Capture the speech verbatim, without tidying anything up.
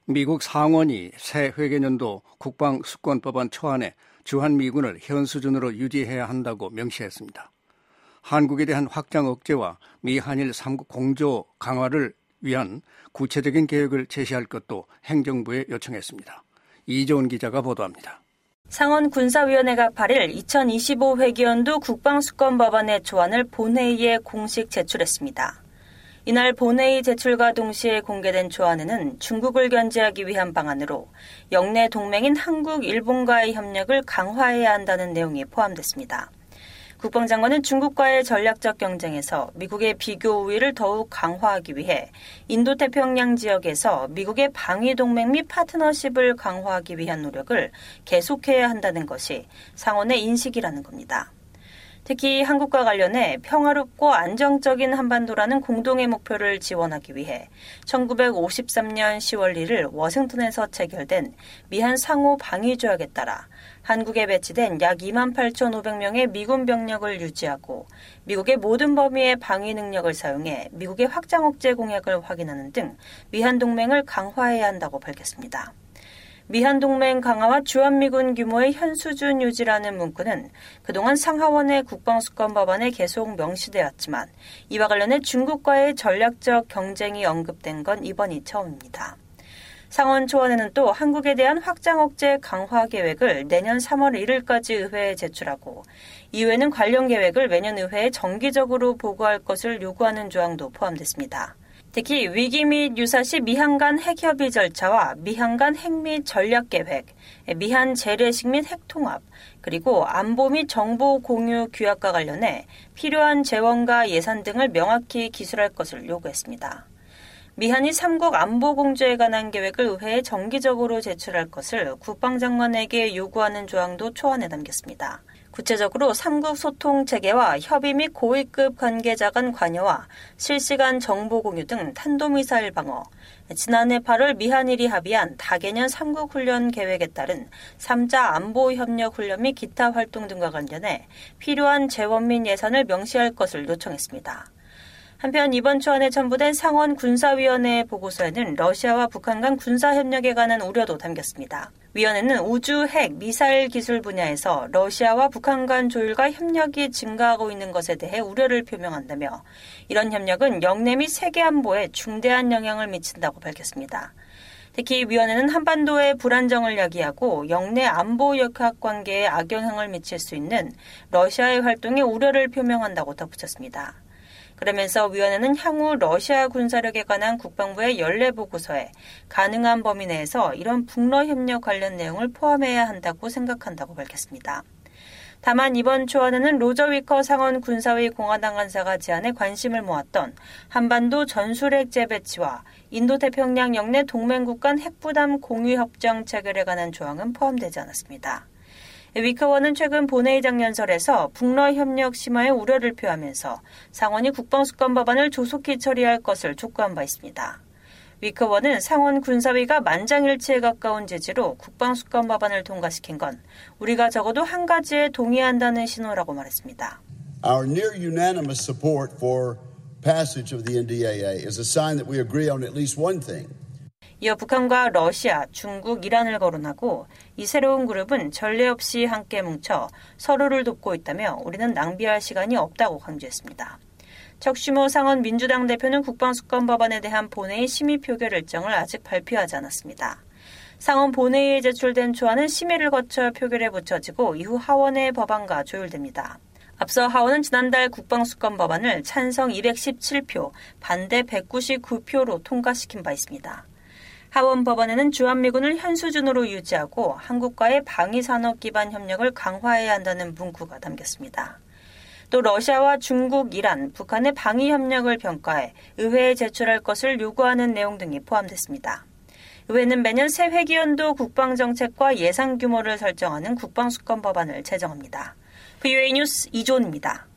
미국 상원이 새 회계년도 국방수권법안 초안에 주한미군을 현 수준으로 유지해야 한다고 명시했습니다. 한국에 대한 확장 억제와 미한일 삼국 공조 강화를 위한 구체적인 계획을 제시할 것도 행정부에 요청했습니다. 이조은 기자가 보도합니다. 상원 군사위원회가 팔 일 이천이십오 회기연도 국방수권법안의 초안을 본회의에 공식 제출했습니다. 이날 본회의 제출과 동시에 공개된 초안에는 중국을 견제하기 위한 방안으로 영내 동맹인 한국, 일본과의 협력을 강화해야 한다는 내용이 포함됐습니다. 국방장관은 중국과의 전략적 경쟁에서 미국의 비교 우위를 더욱 강화하기 위해 인도태평양 지역에서 미국의 방위 동맹 및 파트너십을 강화하기 위한 노력을 계속해야 한다는 것이 상원의 인식이라는 겁니다. 특히 한국과 관련해 평화롭고 안정적인 한반도라는 공동의 목표를 지원하기 위해 천구백오십삼년 시월 일일 워싱턴에서 체결된 미한 상호 방위조약에 따라 한국에 배치된 약 이만 팔천오백 명의 미군 병력을 유지하고 미국의 모든 범위의 방위 능력을 사용해 미국의 확장 억제 공약을 확인하는 등 미한 동맹을 강화해야 한다고 밝혔습니다. 미한 동맹 강화와 주한미군 규모의 현 수준 유지라는 문구는 그동안 상하원의 국방수권 법안에 계속 명시되었지만 이와 관련해 중국과의 전략적 경쟁이 언급된 건 이번이 처음입니다. 상원 초안에는 또 한국에 대한 확장 억제 강화 계획을 내년 삼월 일일까지 의회에 제출하고 이후에는 관련 계획을 매년 의회에 정기적으로 보고할 것을 요구하는 조항도 포함됐습니다. 특히 위기 및 유사시 미한 간 핵협의 절차와 미한 간 핵 및 전략계획, 미한 재래식 및 핵통합, 그리고 안보 및 정보 공유 규약과 관련해 필요한 재원과 예산 등을 명확히 기술할 것을 요구했습니다. 미한이 삼국 안보 공조에 관한 계획을 의회에 정기적으로 제출할 것을 국방장관에게 요구하는 조항도 초안에 담겼습니다. 구체적으로 삼국 소통 체계와 협의 및 고위급 관계자 간 관여와 실시간 정보 공유 등 탄도미사일 방어, 지난해 팔월 미한일이 합의한 다개년 삼국 훈련 계획에 따른 삼자 안보 협력 훈련 및 기타 활동 등과 관련해 필요한 재원 및 예산을 명시할 것을 요청했습니다. 한편 이번 초안에 첨부된 상원 군사위원회의 보고서에는 러시아와 북한 간 군사협력에 관한 우려도 담겼습니다. 위원회는 우주, 핵, 미사일 기술 분야에서 러시아와 북한 간 조율과 협력이 증가하고 있는 것에 대해 우려를 표명한다며 이런 협력은 영내 및 세계 안보에 중대한 영향을 미친다고 밝혔습니다. 특히 위원회는 한반도의 불안정을 야기하고 영내 안보 역학 관계에 악영향을 미칠 수 있는 러시아의 활동에 우려를 표명한다고 덧붙였습니다. 그러면서 위원회는 향후 러시아 군사력에 관한 국방부의 연례 보고서에 가능한 범위 내에서 이런 북러 협력 관련 내용을 포함해야 한다고 생각한다고 밝혔습니다. 다만 이번 초안에는 로저 위커 상원 군사위 공화당 간사가 제안에 관심을 모았던 한반도 전술핵 재배치와 인도태평양 영내 동맹국 간 핵부담 공유 협정 체결에 관한 조항은 포함되지 않았습니다. 위커원은 최근 본회의장 연설에서 북러 협력 심화에 우려를 표하면서 상원이 국방수권 법안을 조속히 처리할 것을 촉구한 바 있습니다. 위커원은 상원 군사위가 만장일치에 가까운 지지로 국방수권 법안을 통과시킨 건 우리가 적어도 한 가지에 동의한다는 신호라고 말했습니다. Our near unanimous support for passage of the 엔 디 에이 에이 is a sign that we agree on at least one thing. 이어 북한과 러시아, 중국, 이란을 거론하고 이 새로운 그룹은 전례 없이 함께 뭉쳐 서로를 돕고 있다며 우리는 낭비할 시간이 없다고 강조했습니다. 척슈모 상원 민주당 대표는 국방수권 법안에 대한 본회의 심의 표결 일정을 아직 발표하지 않았습니다. 상원 본회의에 제출된 초안은 심의를 거쳐 표결에 붙여지고 이후 하원의 법안과 조율됩니다. 앞서 하원은 지난달 국방수권 법안을 찬성 이백십칠 표, 반대 백구십구 표로 통과시킨 바 있습니다. 하원 법안에는 주한미군을 현 수준으로 유지하고 한국과의 방위산업 기반 협력을 강화해야 한다는 문구가 담겼습니다. 또 러시아와 중국, 이란, 북한의 방위 협력을 평가해 의회에 제출할 것을 요구하는 내용 등이 포함됐습니다. 의회는 매년 새 회기연도 국방정책과 예산 규모를 설정하는 국방수권 법안을 제정합니다. 브이오에이 뉴스 이조은입니다.